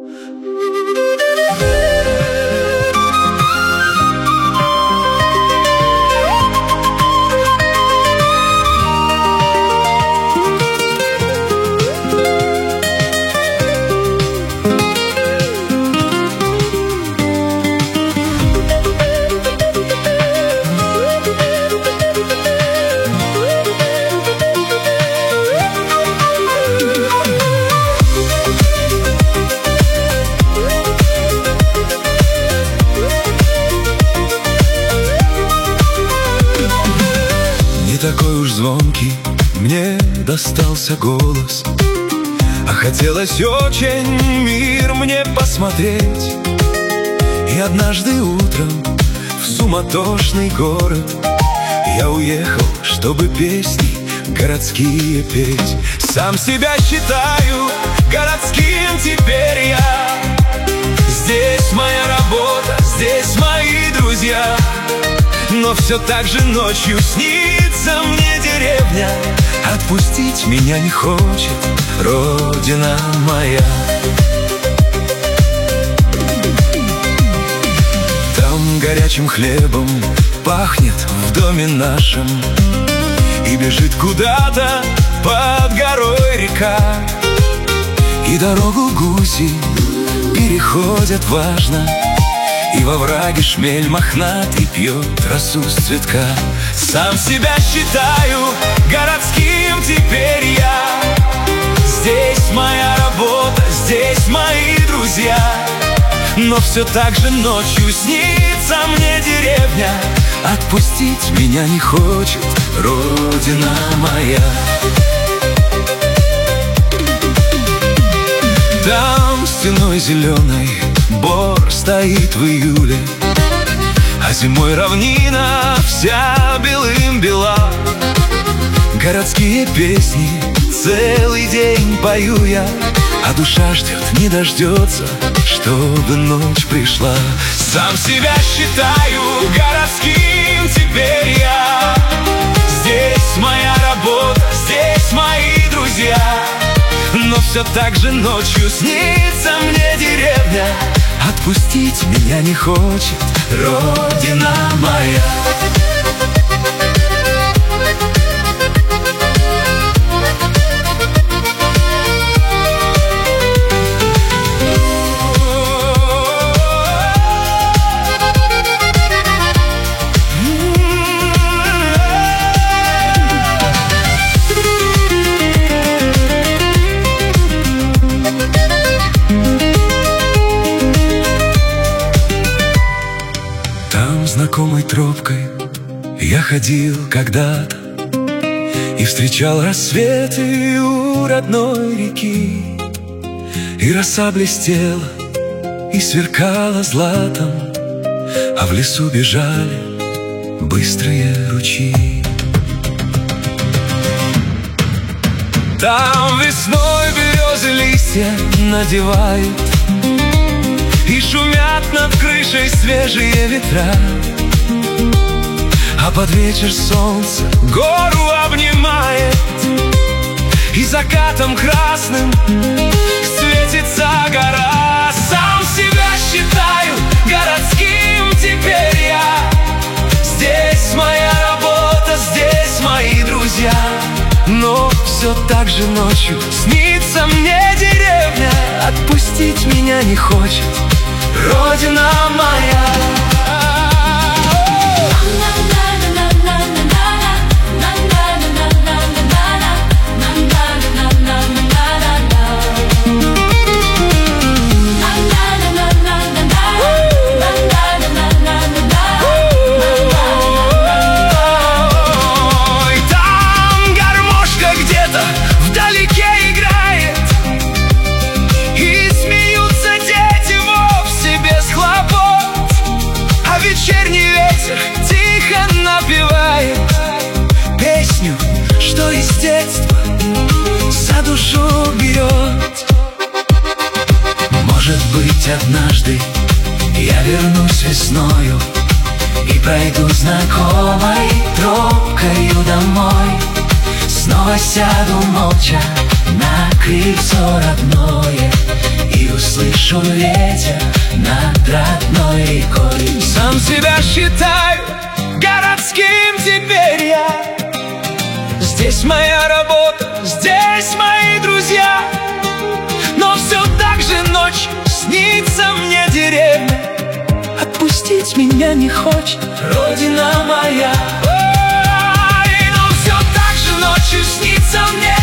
Такой уж звонкий мне достался голос, а хотелось очень мир мне посмотреть. И однажды утром в суматошный город я уехал, чтобы песни городские петь. Сам себя считаю городским теперь я. Здесь моя работа, здесь мои друзья. Но все так же ночью снится мне деревня. Отпустить меня не хочет родина моя. Там горячим хлебом пахнет в доме нашем, и бежит куда-то под горой река. И дорогу гуси переходят важно, и во враге шмель мохнатый пьет росу с цветка. Сам себя считаю городским теперь я. Здесь моя работа, здесь мои друзья. Но все так же ночью снится мне деревня. Отпустить меня не хочет родина моя. Там стеной зеленой бор стоит в июле, а зимой равнина вся белым бела. Городские песни целый день пою я, а душа ждет, не дождется, чтобы ночь пришла. Сам себя считаю городским теперь я. Здесь моя работа, здесь мои друзья. Но все так же ночью снится мне деревня. Отпустить меня не хочет родина моя. Знакомой тропкой я ходил когда-то и встречал рассветы у родной реки. И роса блестела и сверкала златом, а в лесу бежали быстрые ручьи. Там весной березы листья надевают, и шумят над крышей свежие ветра. А под вечер солнце гору обнимает, и закатом красным светится гора. Сам себя считаю городским теперь я. Здесь моя работа, здесь мои друзья. Но все так же ночью снится мне деревня. Отпустить меня не хочет родина моя. Что из детства за душу берет. Может быть, однажды я вернусь весною и пройду знакомой тропкою домой. Снова сяду молча на крыльцо родное и услышу шум ветер над родной рекой. Сам себя считаю городским теперь я. Здесь моя работа, здесь мои друзья. Но все так же ночью снится мне деревня. Отпустить меня не хочет родина моя. Но все так же ночью снится мне